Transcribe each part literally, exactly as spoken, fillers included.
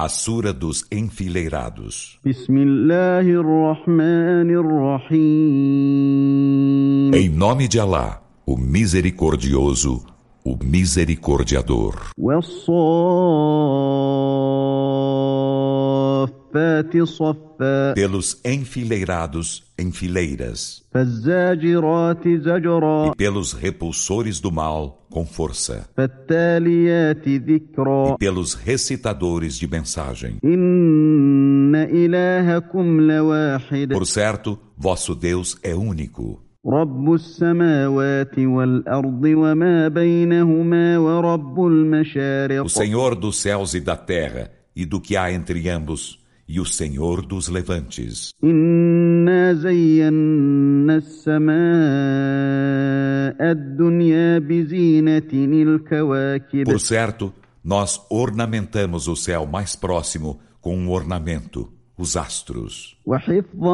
A Sura dos Enfileirados. Bismillahirrahmanirrahim. Em nome de Alá, o Misericordioso, o Misericordiador. Wassafati saffa. Pelos enfileirados em fileiras. Fazzajirati zajra. E pelos repulsores do mal com força. Fattaliyati dhikra. E pelos recitadores de mensagem. Inna ilahakum lawahid. Por certo, vosso Deus é único. رب السماوات والأرض وما بينهما ورب المشارق. O Senhor dos céus e da terra e do que há entre ambos, e o Senhor dos levantes. إنا زينا السماء الدنيا بزينة الكواكب. Por certo, nós ornamentamos o céu mais próximo com um ornamento, os astros. وحفظا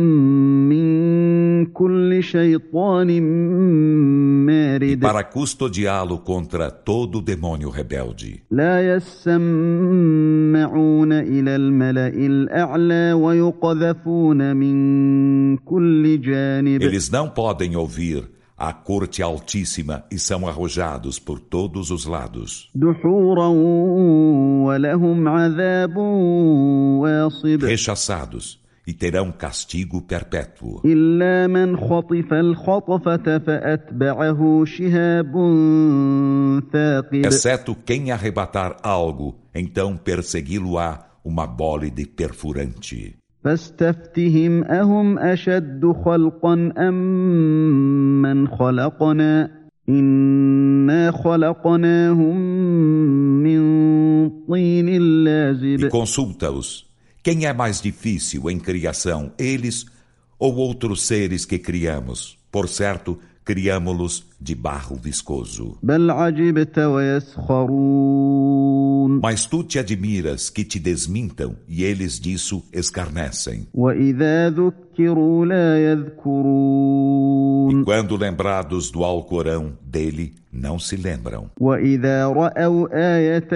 من كل شيطان مارد. E para custodiá-lo contra todo demônio rebelde. لا يسمعون إلى الملأ الأعلى ويقذفون من كل جانب. Eles não podem ouvir a corte altíssima e são arrojados por todos os lados. دحورا ولهم عذاب واصب. Rechaçados, e terão castigo perpétuo. إلا من خطف الخطفة فأتبعه شهاب ثاقب. Exceto quem arrebatar algo, então persegui-lo-á uma bólide perfurante. فاستفتهم أهم أشد خلقا أم من خلقنا إنا خلقناهم من طين لازب. E consulta-os. Quem é mais difícil em criação, eles ou outros seres que criamos? Por certo, criamo-los de barro viscoso. بل عجبت ويسخرون. Mas tu te admiras que te desmintam e eles disso escarnecem. وإذا ذكروا لا يذكرون. E quando lembrados do Alcorão dele, não se lembram. وإذا رأوا آية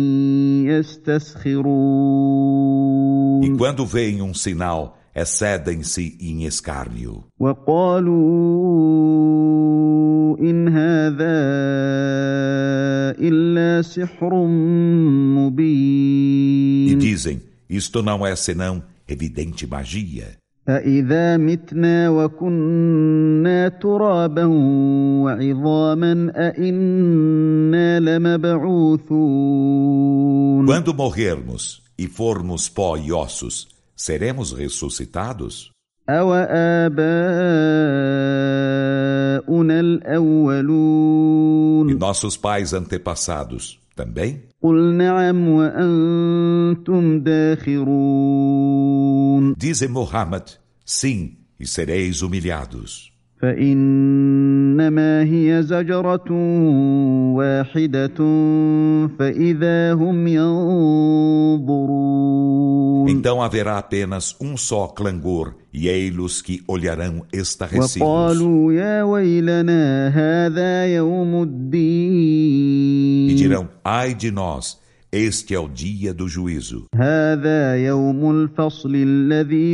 يستسخرون. E quando veem um sinal, excedem-se em escárnio. وقالوا إن هذا إلا سحر مبين. E dizem, isto não é senão evidente magia. أإذا متنا وكنا ترابا وعظاما أإنا لمبعوثون. Quando morrermos e formos pó e ossos, seremos ressuscitados? أَوَآبَاؤُنَا الْأَوَّلُونَ. E nossos pais antepassados também? قُلْ نَعَمْ وَأَنْتُمْ دَاخِرُونَ. Dize Muhammad, sim, e sereis humilhados. فإنما هي زجرة واحدة فإذا هم ينظرون. Então haverá apenas um só clangor, e ei-los que olharão estarrecidos. وقالوا يا ويلنا هذا يوم الدين. E dirão, ai de nós, este é o dia do juízo. هذا يوم الفصل الذي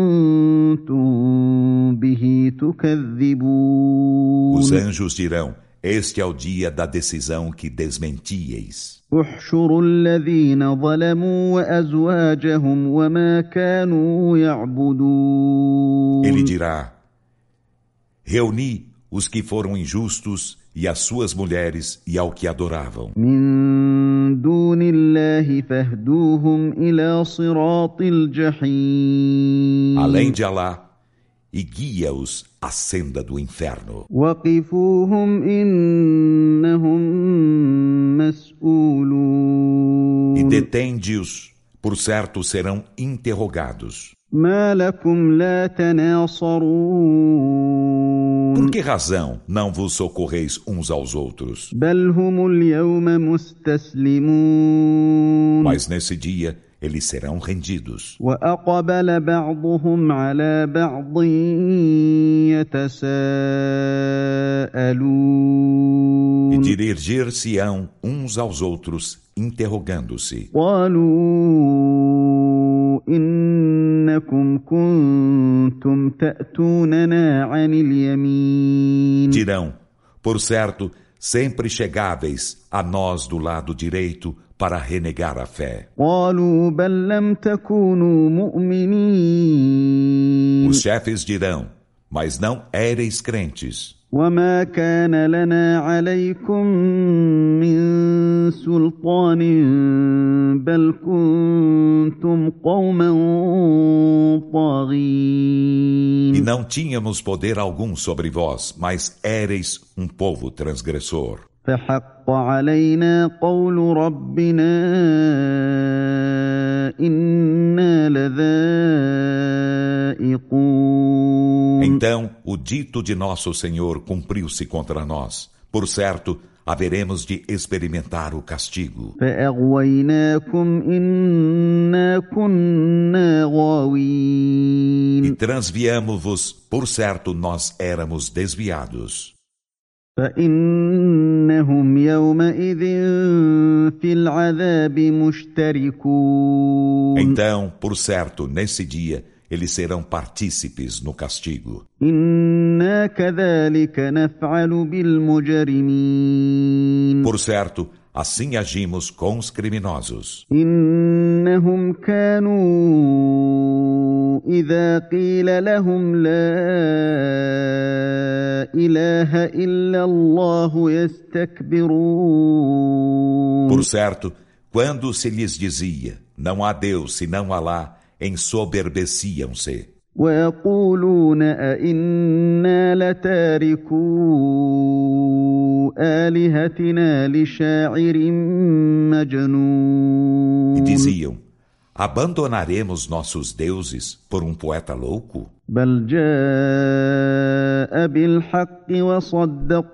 كنتم به تكذبون. Os anjos dirão, este é o dia da decisão que desmentieis. احشروا الذين ظلموا وأزواجهم وما كانوا يعبدون. Ele dirá, reuni os que foram injustos e as suas mulheres e ao que adoravam. من دون الله فاهدوهم إلى صراط الجحيم. Além de Alá, e guia-os à senda do inferno. وقفوهم إنهم مسؤولون. E detende-os, por certo serão interrogados. ما لكم لا تناصرون. Por que razão não vos socorreis uns aos outros? بل هم اليوم مستسلمون. Mas nesse dia eles serão rendidos. وأقبل بعضهم على بعض يتساءلون E dirigir-se-ão uns aos outros, interrogando-se. قالوا إنكم كنتم تأتوننا عن اليمين Dirão, por certo, sempre chegáveis a nós do lado direito para renegar a fé. قالوا بل لم تكونوا مؤمنين Os chefes dirão, mas não éreis crentes. وما كان لنا عليكم من سلطان بل كنتم قوما طاغين E não tínhamos poder algum sobre vós, mas éreis um povo transgressor. فحق علينا قول ربنا إنا لذائقون Então, o dito de nosso Senhor cumpriu-se contra nós. Por certo, haveremos de experimentar o castigo. فأغويناكم إنا كنا غاوين E transviamo-vos, por certo, nós éramos desviados. فإنهم يومئذ في العذاب مشتركون Então, por certo, nesse dia, eles serão partícipes no castigo. إنا كذلك نفعل بالمجرمين Por certo, assim agimos com os criminosos. إنهم كانوا إذا قيل لهم لا إله إلا الله يستكبرون Por certo, quando se lhes dizia, não há Deus senão Alá, ensoberbeciam-se. ويقولون أئنا لتاركو آلهتنا لشاعر مجنون E diziam, abandonaremos nossos deuses por um poeta louco? بل جاء بالحق وصدق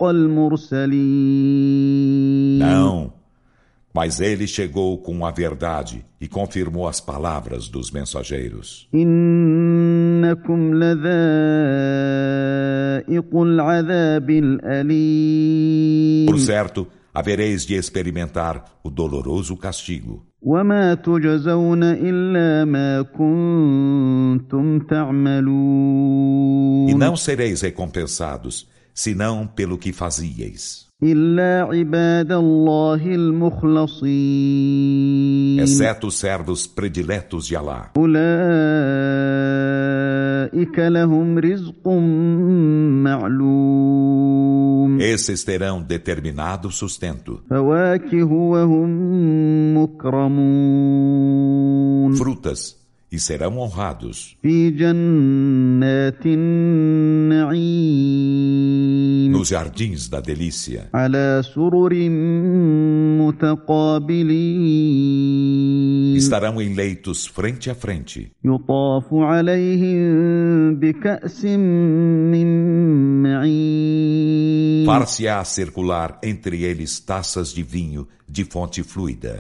المرسلين Não, mas ele chegou com a verdade e confirmou as palavras dos mensageiros. إنكم لذائق العذاب الأليم Por certo, havereis de experimentar o doloroso castigo. وما تجزون إلا ما كنتم تعملون E não sereis recompensados, senão pelo que fazíeis. إلا عباد الله المخلصين Exceto os servos prediletos de Alá. أولئك لهم رزق معلوم Esses terão determinado sustento, فواكه وهم مكرمون frutas, e serão honrados في جنات النعيم nos jardins da delícia, على سرر متقابلين estarão em leitos frente a frente, يطاف عليهم بكأس من معين far-se-á circular entre eles taças de vinho de fonte fluida,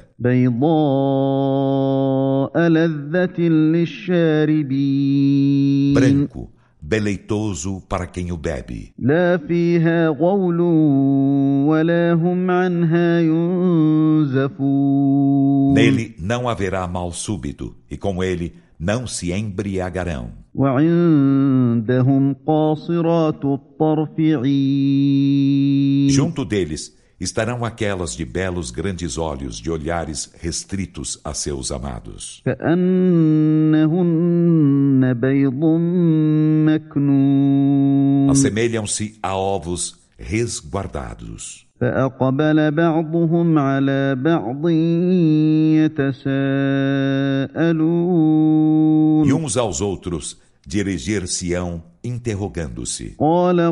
بيضاء لذة للشاربين branco, deleitoso para quem o bebe. لا فيها غول ولا هم عنها ينزفون Nele não haverá mal súbito, e com ele não se embriagarão. وعندهم قاصرات الطرف عين Junto deles estarão aquelas de belos grandes olhos, de olhares restritos a seus amados. كأنهن بيض مكنون Assemelham-se a ovos resguardados. فأقبل بعضهم على بعض يتساءلون E uns aos outros dirigir-se-ão interrogando-se. قال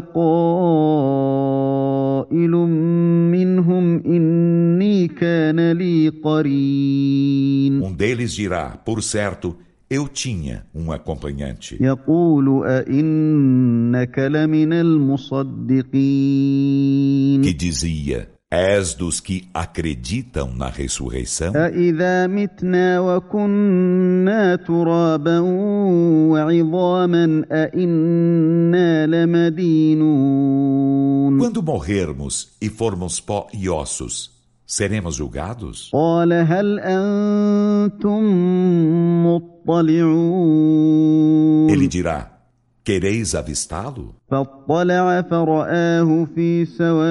قائل منهم إني كان لي قرين Um deles dirá, por certo, eu tinha um acompanhante, يقول أئنك لمن المصدقين que dizia, És dos que acreditam na ressurreição? أَإِذَا مِتْنَا وَكُنَّا تُرَابًا وَعِظَامًا أَإِنَّا لَمَدِينُونَ Quando morrermos e formos pó e ossos, seremos julgados? قَالَ هَلْ أَنْتُمْ مُطَّلِعُونَ Ele dirá: quereis avistá-lo? فاطلع فرآه في سواء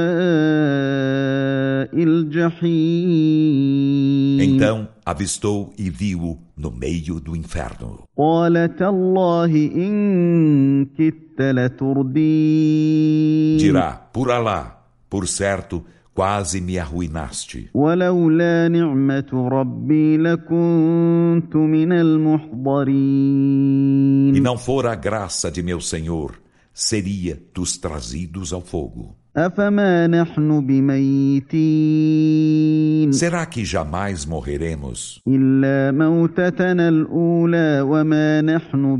الجحيم Então avistou e viu-o no meio do inferno. قال تالله إن كدت لتردين Dirá: por Alá, por certo, quase me arruinaste. ولولا نعمة ربي لكنت من المحضرين E não fora a graça de meu Senhor, seria dos trazidos ao fogo. أفما نحن بميتين Será que jamais morreremos? إلا موتتنا الأولى وما نحن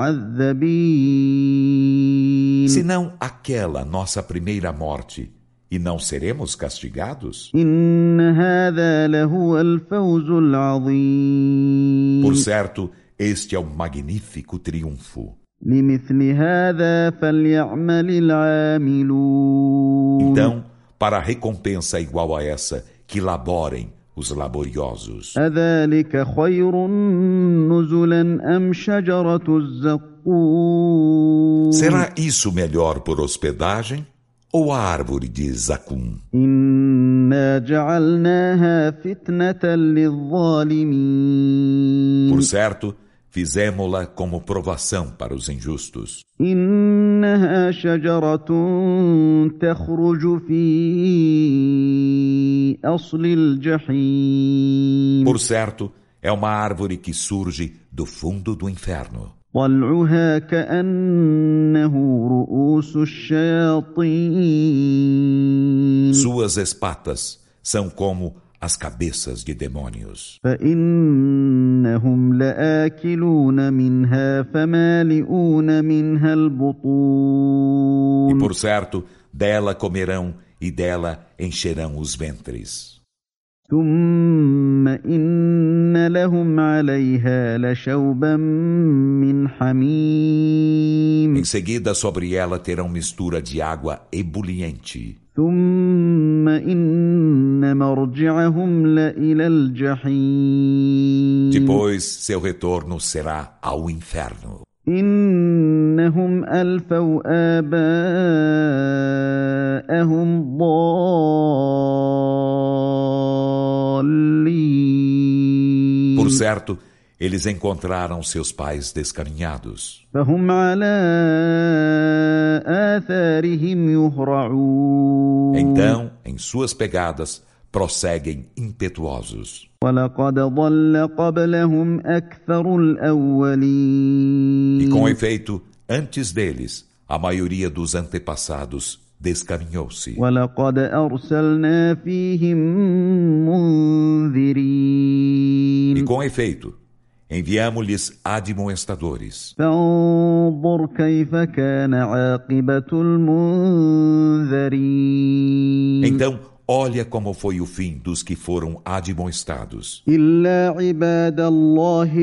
بمعذبين Senão aquela nossa primeira morte, e não seremos castigados? إن هذا لهو الفوز العظيم Por certo, este é o magnífico triunfo. لمثل هذا فليعمل العاملون Então, para a recompensa igual a essa, que laborem os laboriosos. أذلك خير نزلا أم شجرة الزقوم Será isso melhor por hospedagem ou a árvore de Zacum? إنا جعلناها فتنة للظالمين Por certo, fizemo-la como provação para os injustos. إنها شجرة تخرج في أصل الجحيم Por certo, é uma árvore que surge do fundo do inferno. طلعها كأنه رؤوس الشياطين Suas espatas são como as cabeças de demônios. فإنهم لآكلون منها فمالئون منها E البطون por certo, dela comerão e dela encherão os ventres. ثم إن لهم عليها لشوبا من حميم Em seguida, sobre ela terão mistura de água ebuliente. ثم إن مرجعهم لإلى الجحيم Depois, seu retorno será ao inferno. إنهم ألفوا آباءهم ضالين Por certo, eles encontraram seus pais descaminhados. فهم على آثارهم يهرعون Então, em suas pegadas, prosseguem impetuosos. ولقد ضل قبلهم أكثر الأولين E com efeito, antes deles, a maioria dos antepassados descaminhou-se. ولقد أرسلنا فيهم منذرين E com efeito, enviamo-lhes admoestadores. فانظر كيف كان عاقبة المنذرين Então, olha como foi o fim dos que foram admoestados. إلا عباد الله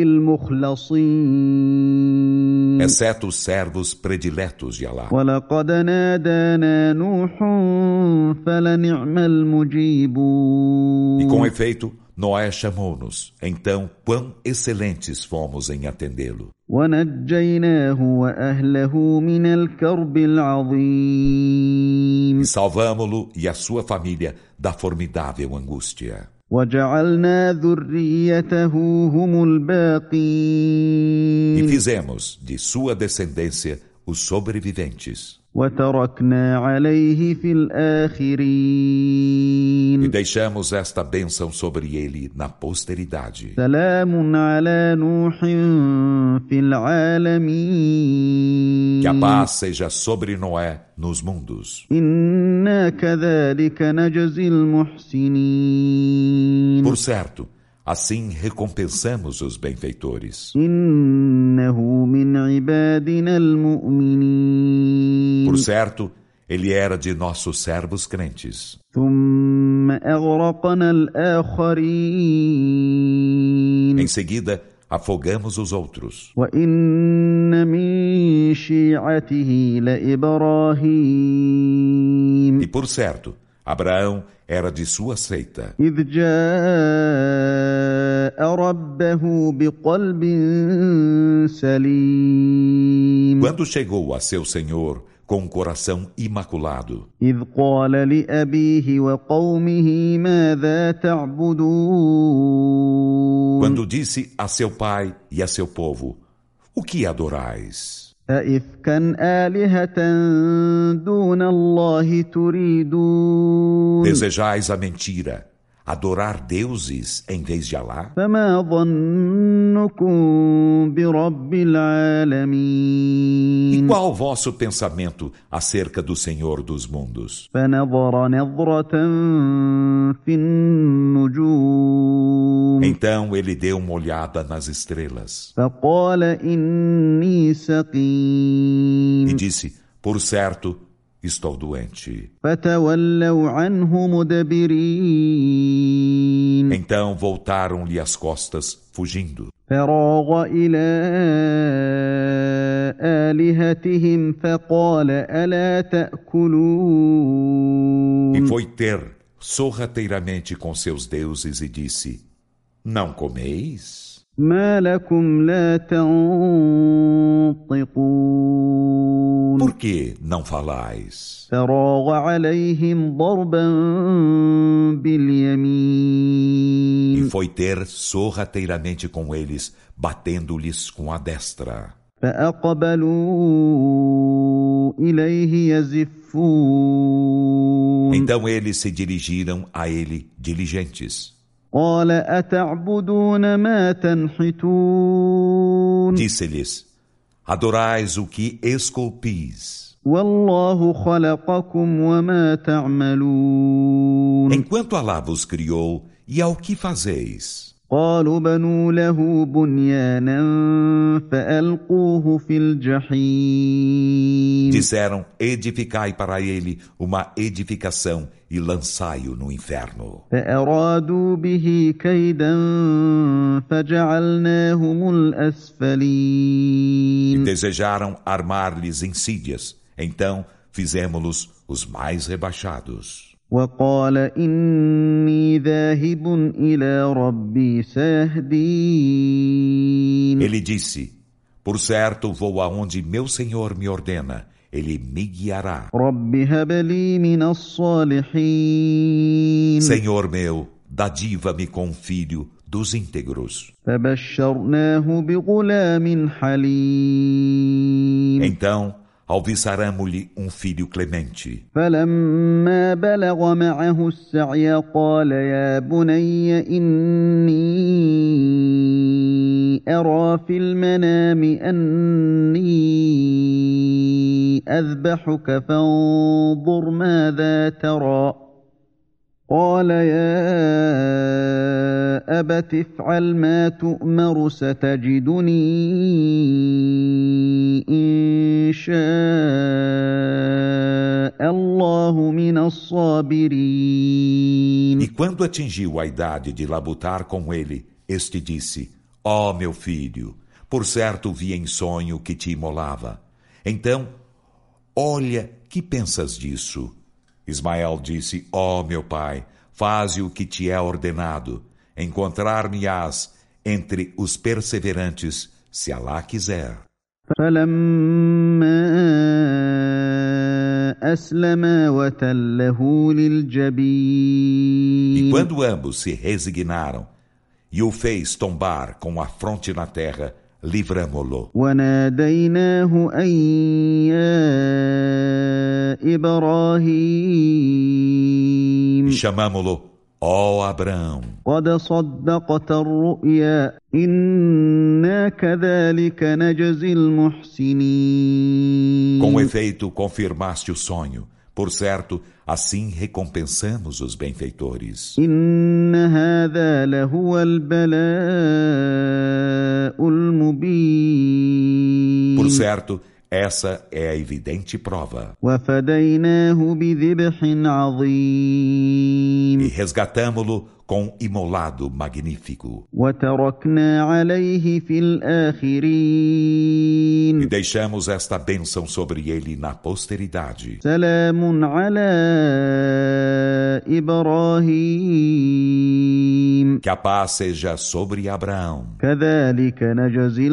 المخلصين Exceto os servos prediletos de Alá. ولقد نادانا نوح فلنعم المجيبون E com efeito, Noé chamou-nos. Então, quão excelentes fomos em atendê-lo. ونجيناه وأهله من الكرب العظيم E salvamo-lo e a sua família da formidável angústia. وجعلنا ذريته هم E الباقين fizemos de sua descendência os sobreviventes. وتركنا عليه في E الآخرين deixamos esta bênção sobre ele na posteridade. سلام على نوح في العالمين Que a paz seja sobre Noé nos mundos. إنا كذلك نجزي المحسنين Por certo, assim recompensamos os benfeitores. إنه من عبادنا المؤمنين Por certo, Ele era de nossos servos crentes. ثم أغرقنا الآخرين Em seguida, afogamos os outros. وإن من شيعته لإبراهيم E por certo, Abraão era de sua seita. إذ جاء ربه بقلب سليم Quando chegou a seu Senhor com um coração imaculado, إذ قال لأبيه وقومه ماذا تعبدون quando disse a seu pai e a seu povo: O que adorais? أئفكا آلهة دون الله تريدون Desejais a mentira, adorar deuses em vez de Alá? فما ظنكم برب E العالمين qual o vosso pensamento acerca do Senhor dos mundos? فنظر نظرة في النجوم Então ele deu uma olhada nas estrelas فقال إني e سقيم disse: Por certo, estou doente. فتولوا عنه مدبرين Então voltaram-lhe as costas, fugindo. فراغ إلى آلهتهم فقال ألا تأكلون E foi ter sorrateiramente com seus deuses e disse: Não comeis? ما لكم لا تنطقون Por que não falais? فراغ عليهم ضربا E باليمين foi ter sorrateiramente com eles, batendo-lhes com a destra. فأقبلوا إليه يزفون Então eles se dirigiram a ele diligentes. قال أتعبدون ما تنحتون Disse-lhes: Adorais o que esculpis. والله خلقكم وما تعملون Enquanto Alá vos criou, e ao que fazeis? قالوا بنوا له بنيانا فألقوه في الجحيم Disseram: Edificai para ele uma edificação e lançai-o no inferno. فأرادوا به كيدا فجعلناهم E الأسفلين desejaram armar-lhes insídias, então fizemos-los os mais rebaixados. وقال إني ذاهب إلى ربي سيهدين Ele disse: Por certo, vou aonde meu Senhor me ordena, ele me guiará. رب هب لي من الصالحين Senhor meu, dadiva-me com um filho dos íntegros. فبشرناه بغلام حليم Então, alviçaramo-lhe um filho clemente. فلما بلغ معه السعي قال يا بني إني أرى في المنام أني أذبحك فانظر ماذا ترى قال يا أبت افعل ما تؤمر ستجدني إن شاء الله من الصابرين E quando atingiu a idade de labutar com ele, este disse: Ó meu filho, por certo vi em sonho que te imolava. Então, olha, que pensas disso? Ismael disse: Ó meu pai, faze o que te é ordenado. Encontrar-me-ás entre os perseverantes, se Alá quiser. فلما أسلما وتله E للجبين quando ambos se resignaram e o fez tombar com a fronte na terra, livramo-lo. وناديناه أن يا E إبراهيم chamamo-lo: Ó Abraão, قد صدقت الرؤيا إنا كذلك نجزي المحسنين com efeito confirmaste o sonho. Por certo, assim recompensamos os benfeitores. إن هذا لهو البلاء المبين Por certo, Essa é a evidente prova. وفديناه بذبح عظيم E resgatamo-lo com imolado magnífico. وتركنا عليه في الآخرين E deixamos esta bênção sobre ele na posteridade. سلام على إبراهيم Que a paz seja sobre Abraão. كذلك نجزي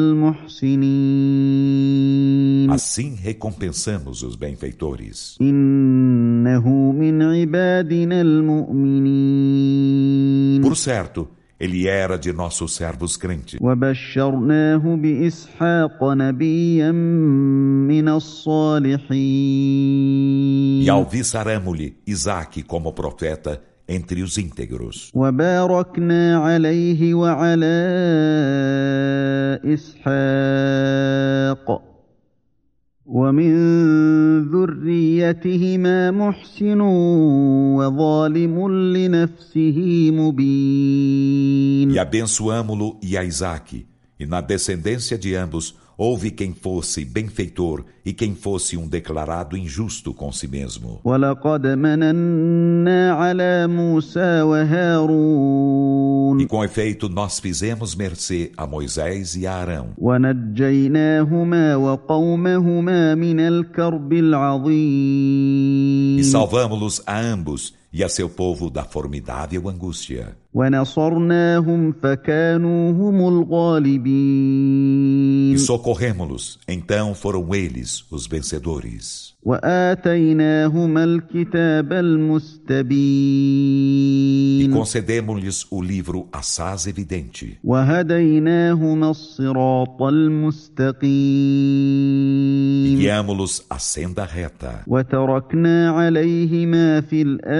المحسنين Assim recompensamos os benfeitores. إنه من عبادنا المؤمنين Por certo, ele era de nossos servos crentes. وبشرناه بإسحاق نبيا من الصالحين E alviçaramo-lhe Isaque como profeta entre os íntegros. وباركنا عليه وعلى إسحاق ومن ذريتهما محسن وظالم لنفسه مبين E abençoamo-lo e a Isaque, e na descendência de ambos houve quem fosse benfeitor e quem fosse um declarado injusto com si mesmo. ولقد مننا على موسى وهارون E com efeito nós fizemos mercê a Moisés e a Arão, ونجيناهما وقومهما من الكرب العظيم e salvamo-los a ambos e a seu povo da formidável angústia. ونصرناهم فكانوا هم الغالبين E socorremo-los, então foram eles os vencedores. وآتيناهما الكتاب E المستبين concedemos-lhes o livro assaz evidente. وهديناهما الصراط E المستقيم guiamo-los à senda reta. وتركنا عليهما في E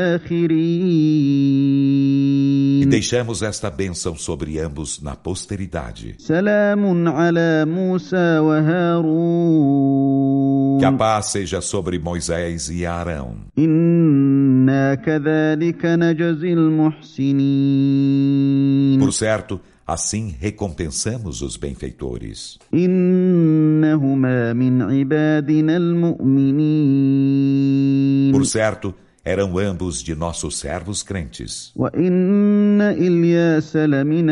الآخرين deixamos esta bênção sobre ambos na posteridade. سلام على موسى وهارون Que a paz seja sobre Moisés e Arão. إنا كذلك نجزي المحسنين Por certo, assim recompensamos os benfeitores. إنهما من عبادنا المؤمنين Por certo, eram ambos de nossos servos crentes. وإن إلياس لمن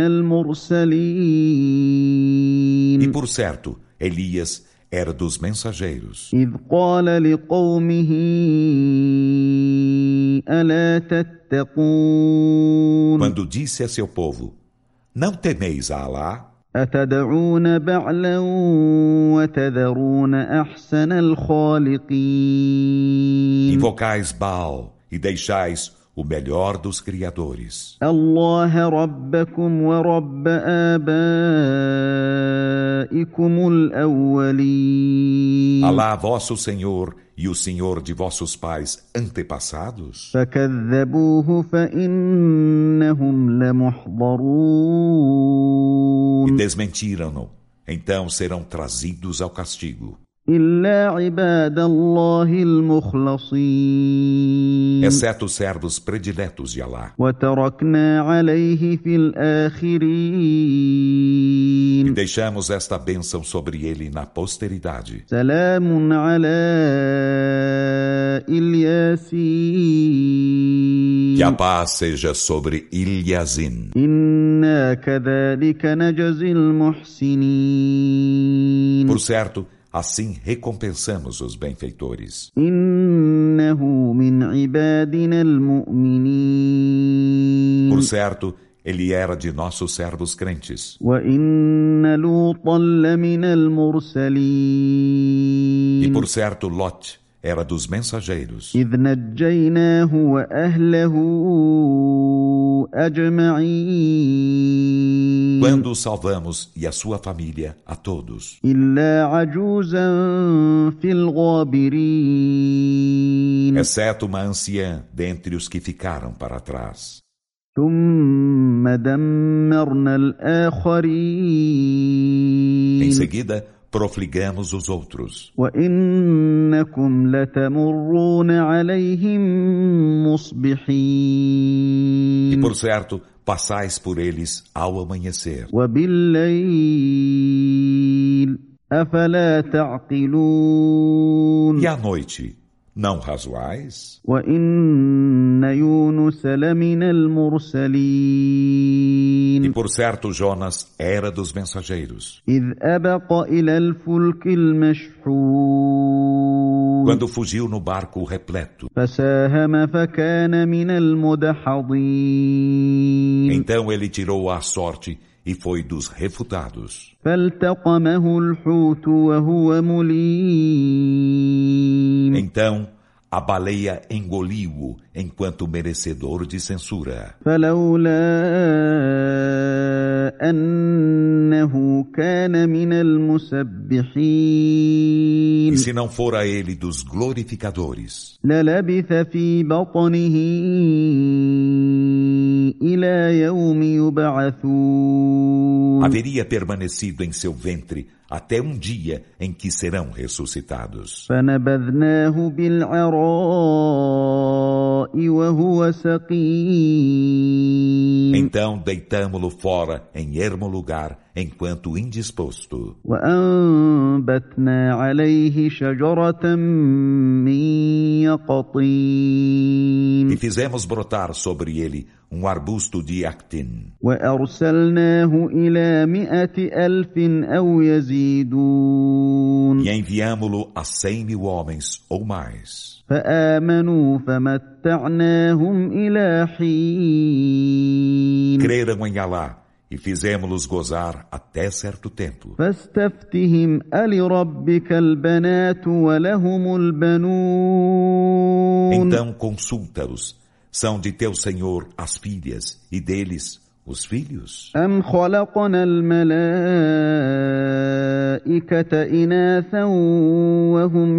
المرسلين E por certo, Elias era dos mensageiros. إذ قال لقومه ألا تتقون Quando disse a seu povo: Não temeis a Alá? أتدعون بعلا وتذرون أحسن الخالقين Invocais Baal e deixais o melhor dos criadores. الله ربكم ورب آبائكم الأولين Alá, vosso Senhor, e o Senhor de vossos pais antepassados? فكذبوه فإنهم E لمحضرون desmentiram-no, então serão trazidos ao castigo. إلا عباد الله المخلصين Exceto os servos prediletos de Alá. وتركنا عليه في E الآخرين deixamos esta bênção sobre ele na posteridade. سلام على الياسين Que a paz seja sobre Ilhazin. إنا كذلك نجزي المحسنين Por certo, assim recompensamos os benfeitores. إنه من عبادنا المؤمنين Por certo, ele era de nossos servos crentes. وإن لوطا لمن المرسلين E por certo, Lot era dos mensageiros. إذ نجيناه وأهله أجمعين Quando o salvamos e a sua família, a todos. إلا عجوزا في الغابرين Exceto uma anciã dentre os que ficaram para trás. ثم دمرنا الآخرين Em seguida, profligamos os outros. وإنكم لتمرون عليهم E مصبحين por certo, passais por eles ao amanhecer. وبالليل أفلا تعقلون E à noite, não razoais? وإن يونس لمن E المرسلين por certo Jonas era dos mensageiros. إذ أبق إلى الفلك المشحون Quando fugiu no barco repleto, فساهم فكان من المدحضين então ele tirou a sorte e foi dos refutados. فالتقمه الحوت وهو مليم Então a baleia engoliu-o enquanto merecedor de censura. فلولا أنه كان من المسبحين E se não fora ele dos glorificadores, للبث في بطنه إلى يوم يبعثون haveria permanecido em seu ventre até um dia em que serão ressuscitados. فنبذناه بالعراء وهو سقيم Então deitamo-lo fora em ermo lugar, enquanto indisposto. وأنبتنا عليه شجرة من يقطين E fizemos brotar sobre ele um arbusto de actim. وأرسلناه إلى مئة ألف أو يزيدون E enviamo-lo a cem mil homens ou mais. فآمنوا فمتعناهم إلى حين Creram em Alá e fizemos-los gozar até certo tempo. فاستفتهم ألربك البنات ولهم البنون Então consulta-os. São de teu Senhor as filhas e deles os filhos? أم خلقنا الملائكة إناثا وهم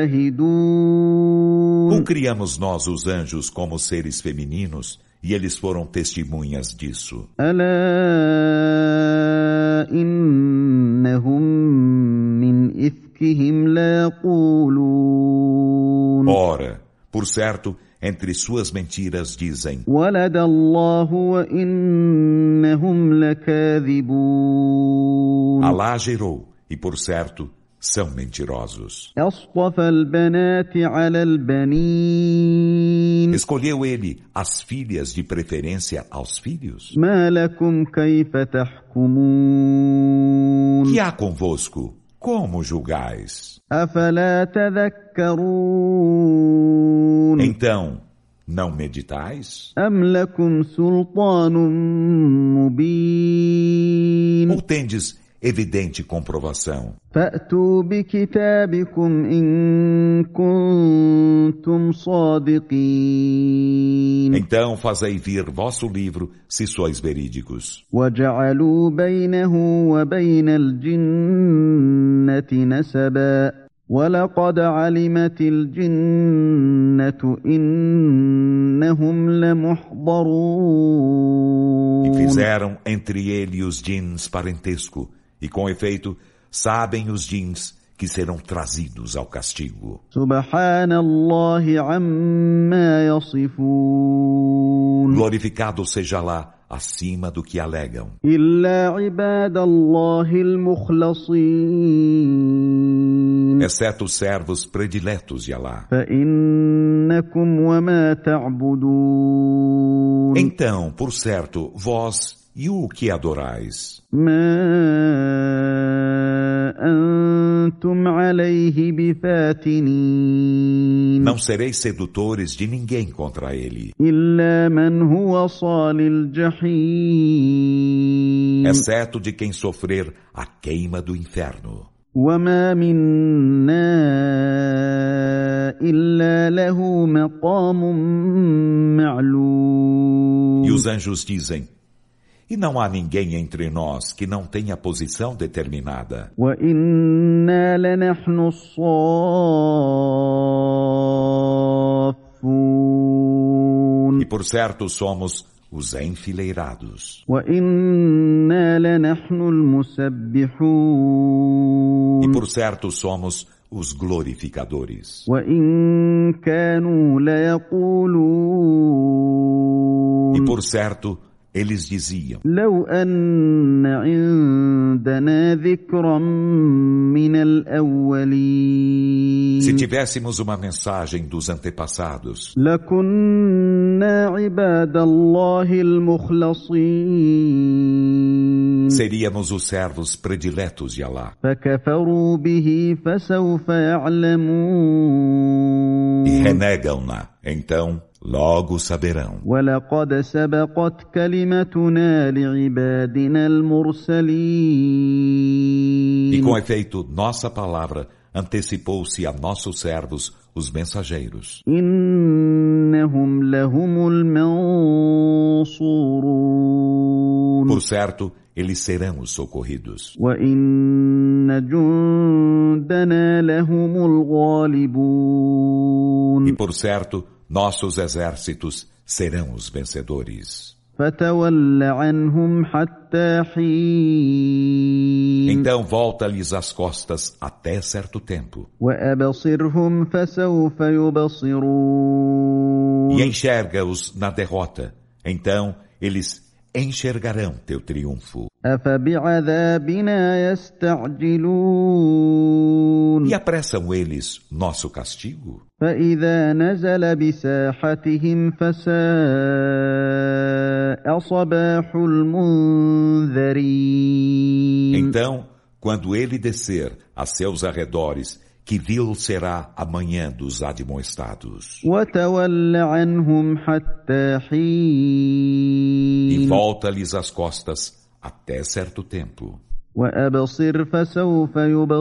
شاهدون Ou criamos nós os anjos como seres femininos e eles foram testemunhas disso? ألا إنهم من إفكهم ليقولون Ora, por certo, entre suas mentiras dizem: ولد الله وإنهم لكاذبون Alá gerou, e por certo, são mentirosos. أصطفى البنات على البنين Escolheu ele as filhas de preferência aos filhos? ما لكم كيف تحكمون Que há convosco? Como julgais? أفلا تذكرون Então, não meditais? أم لكم سلطان مبين Ou tendes evidente comprovação? فأتوا بكتابكم إن كنتم صادقين Então fazei vir vosso livro, se sois verídicos. وجعلوا بينه وبين الجنة نسبا ولقد علمت الجنة إنهم لمحضرون E fizeram entre ele e os jins parentesco, e com efeito, sabem os jins que serão trazidos ao castigo. سبحان الله عما يصفون Glorificado seja lá, acima do que alegam. إلا عباد الله المخلصين Exceto os servos prediletos de Alá. فإنكم وما تعبدون Então, por certo, vós e o que adorais? ما أنتم عليه بفاتنين Não sereis sedutores de ninguém contra ele, إلا من هو صال الجحيم exceto de quem sofrer a queima do inferno. وما منا إلا له مقام معلوم E os anjos dizem: e não há ninguém entre nós que não tenha posição determinada. وإنا لنحن الصافون E por certo somos os enfileirados. وإنا لنحن المسبحون E por certo somos os glorificadores. وإن كانوا ليقولون E por certo, eles diziam: لو أن عندنا ذكرا من الأولين se tivéssemos uma mensagem dos antepassados, لكنا عباد الله المخلصين seríamos os servos prediletos de Allah. فكفروا به فسوف يعلمون E renegam-na, então logo saberão. ولقد سبقت كلمتنا لعبادنا المرسلين E com efeito, nossa palavra antecipou-se a nossos servos, os mensageiros. إنهم لهم المنصورون Por certo, eles serão os socorridos. وإن جندنا لهم الغالبون E por certo, nossos exércitos serão os vencedores. فتول عنهم حتى حين Então volta-lhes as costas até certo tempo. وأبصرهم فسوف يبصرون E enxerga-os na derrota. Então eles enxergarão teu triunfo. أفبعذابنا يستعجلون E apressam eles nosso castigo? فإذا نزل بساحتهم فساء صباح المنذرين Então, quando ele descer a seus arredores, que vil será a manhã dos admoestados. وتول عنهم حتى حين E volta-lhes as costas até certo tempo. وأبصر فسوف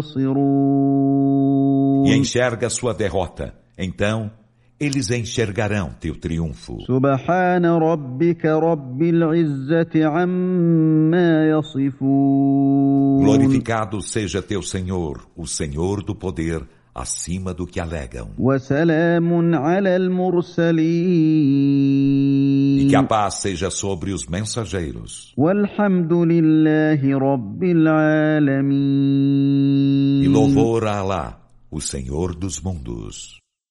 يبصرون E enxerga sua derrota. Então, eles enxergarão teu triunfo. سبحان ربك رب العزة عما يصفون Glorificado seja teu Senhor, o Senhor do poder, acima do que alegam. وسلام على المرسلين E que a paz seja sobre os mensageiros. والحمد لله رب العالمين E louvor a Alá, o Senhor dos mundos.